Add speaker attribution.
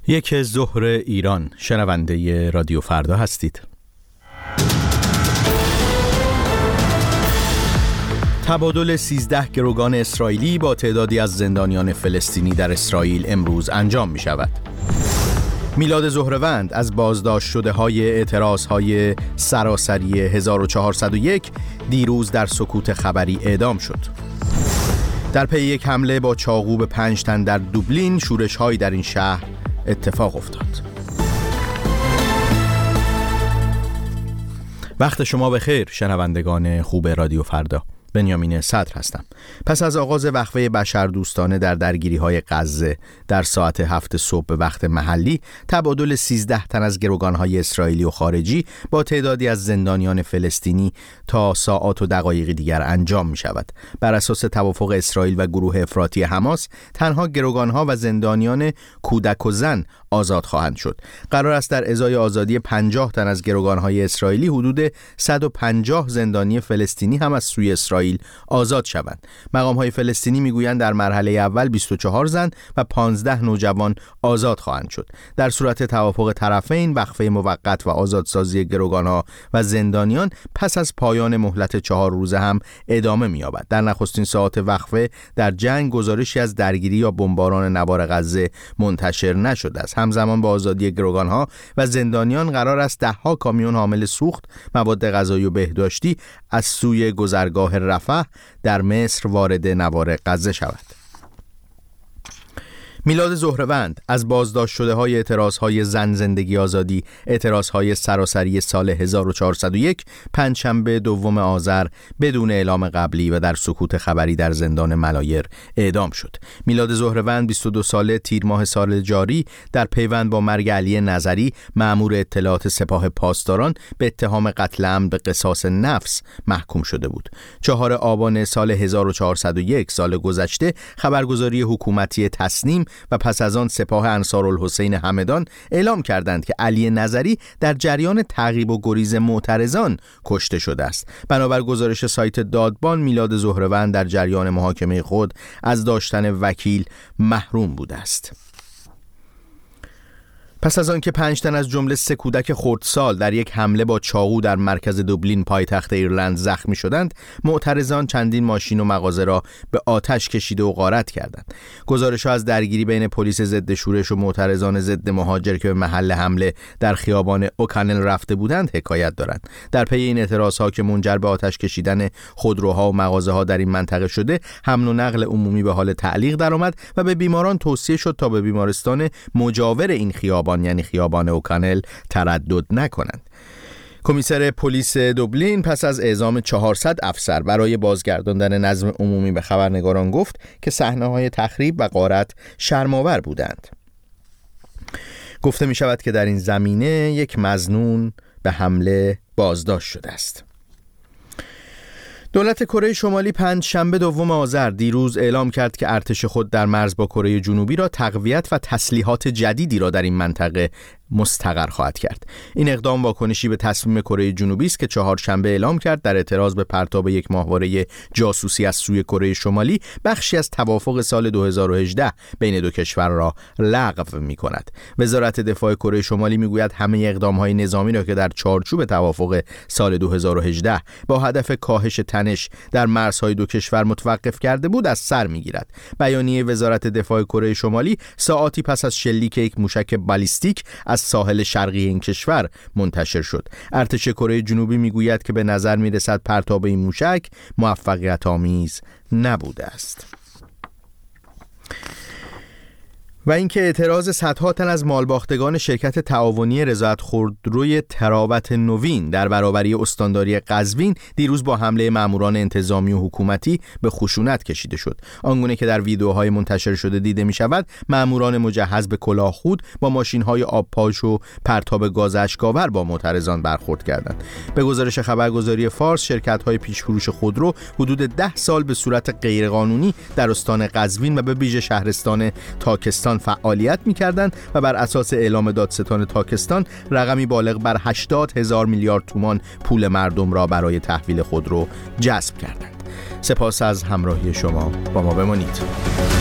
Speaker 1: یک ظهر ایران، شنونده رادیو فردا هستید. تبادل 13 گروگان اسرائیلی با تعدادی از زندانیان فلسطینی در اسرائیل امروز انجام می شود. میلاد زهروند از بازداشت شده های اعتراض های سراسری 1401 دیروز در سکوت خبری اعدام شد. در پی یک حمله با چاقو به 5 تن در دوبلین، شورش هایی در این شهر اتفاق افتاد. وقت شما بخیر شنوندگان خوب رادیو فردا. بنیامین صدر هستم. پس از آغاز وقفه بشردوستانه در درگیری‌های غزه در ساعت 7 صبح به وقت محلی، تبادل 13 تن از گروگان‌های اسرائیلی و خارجی با تعدادی از زندانیان فلسطینی تا ساعات و دقایق دیگر انجام می‌شود. بر اساس توافق اسرائیل و گروه افراطی حماس، تنها گروگان‌ها و زندانیان کودک و زن آزاد خواهند شد. قرار است در ازای آزادی 50 تن از گروگان‌های اسرائیلی حدود 150 زندانی فلسطینی هم از سوی اسرائیل آزاد شوند. مقام‌های فلسطینی میگویند در مرحله اول 24 زن و 15 نوجوان آزاد خواهند شد. در صورت توافق طرفین، وقفه موقت و آزادسازی گروگان‌ها و زندانیان پس از پایان مهلت 4 روزه هم ادامه می‌یابد. در نخستین ساعات وقفه در جنگ گزارشی از درگیری یا بمباران نوار غزه منتشر نشده است. همزمان با آزادی گروگان‌ها و زندانیان قرار است 10 کامیون حامل سوخت، مواد غذایی و بهداشتی از سوی گذرگاه رفح در مصر وارد نوار غزه شود. میلاد زهروند از بازداشت شده های اعتراض های زن زندگی آزادی، اعتراض های سراسری سال 1401 پنجشنبه 2 آذر بدون اعلام قبلی و در سکوت خبری در زندان ملایر اعدام شد. میلاد زهروند 22 ساله تیر ماه سال جاری در پیوند با مرگ علی نظری مأمور اطلاعات سپاه پاسداران به اتهام قتل عمد به قصاص نفس محکوم شده بود. 4 آبان سال 1401 سال گذشته خبرگزاری حکومتی تصنیم و پس از آن سپاه انصارالحسین همدان اعلام کردند که علی نظری در جریان تعقیب و گریز معترضان کشته شده است. بنابر گزارش سایت دادبان، میلاد زهروند در جریان محاکمه خود از داشتن وکیل محروم بوده است. پس از آنکه 5 تن از جمله 3 کودک خردسال در یک حمله با چاقو در مرکز دوبلین پایتخت ایرلند زخمی شدند، معترضان چندین ماشین و مغازه را به آتش کشیده و غارت کردند. گزارش‌ها از درگیری بین پلیس ضد شورش و معترضان ضد مهاجر که به محل حمله در خیابان اوکانل رفته بودند حکایت دارند. در پی این اعتراض‌ها که منجر به آتش کشیدن خودروها و مغازه‌ها در این منطقه شده، حمل و نقل عمومی به حال تعلیق درآمد و به بیماران توصیه شد تا به بیمارستان مجاور این خیابان یعنی خیابان اوکانل تردد نکنند. کمیسر پلیس دوبلین پس از اعزام 400 افسر برای بازگرداندن نظم عمومی به خبرنگاران گفت که صحنه‌های تخریب و غارت شرم‌آور بودند. گفته می شود که در این زمینه یک مظنون به حمله بازداشت شده است. دولت کره شمالی پنجشنبه 2 آذر دیروز اعلام کرد که ارتش خود در مرز با کره جنوبی را تقویت و تسلیحات جدیدی را در این منطقه مستقر خواهد کرد. این اقدام واکنشی به تصمیم کره جنوبی است که چهارشنبه اعلام کرد در اعتراض به پرتاب یک ماهواره جاسوسی از سوی کره شمالی بخشی از توافق سال 2018 بین دو کشور را لغو می‌کند. وزارت دفاع کره شمالی می‌گوید همه اقدام‌های نظامی را که در چارچوب توافق سال 2018 با هدف کاهش تنش در مرزهای دو کشور متوقف کرده بود از سر می‌گیرد. بیانیه وزارت دفاع کره شمالی ساعاتی پس از شلیک یک موشک بالیستیک از ساحل شرقی این کشور منتشر شد. ارتش کره جنوبی میگوید که به نظر میرسد پرتاب این موشک موفقیت آمیز نبوده است. و اینکه اعتراض صدها تن از مالباختگان شرکت تعاونی رضایت خودروی تراوت نوین در برابری استانداری قزوین دیروز با حمله ماموران انتظامی و حکومتی به خشونت کشیده شد. آنگونه که در ویدیوهای منتشر شده دیده می شود، ماموران مجهز به کلاه خود با ماشین‌های آبپاش و پرتاب گاز اشک‌آور با معترضان برخورد کردند. به گزارش خبرگزاری فارس، شرکت‌های پیشفروش خودرو حدود 10 سال به صورت غیرقانونی در استان قزوین و به ویژه شهرستان تاکستان فعالیت می‌کردند و بر اساس اعلام دادستان تاکستان رقمی بالغ بر 80,000 میلیارد تومان پول مردم را برای تحویل خودرو جذب کردند. سپاس از همراهی شما، با ما بمانید.